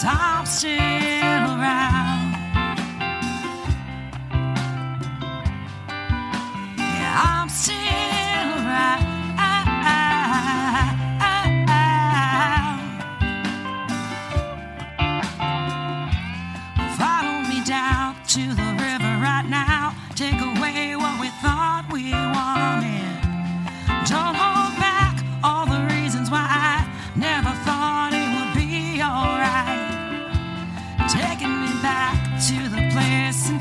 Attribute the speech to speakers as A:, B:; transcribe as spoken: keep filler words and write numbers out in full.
A: I'm still around. Yeah, I'm still around. Follow me down to the river right now. Take away what we thought we wanted. Don't hold back all the reasons why I never thought it would be alright. Taking me back to the place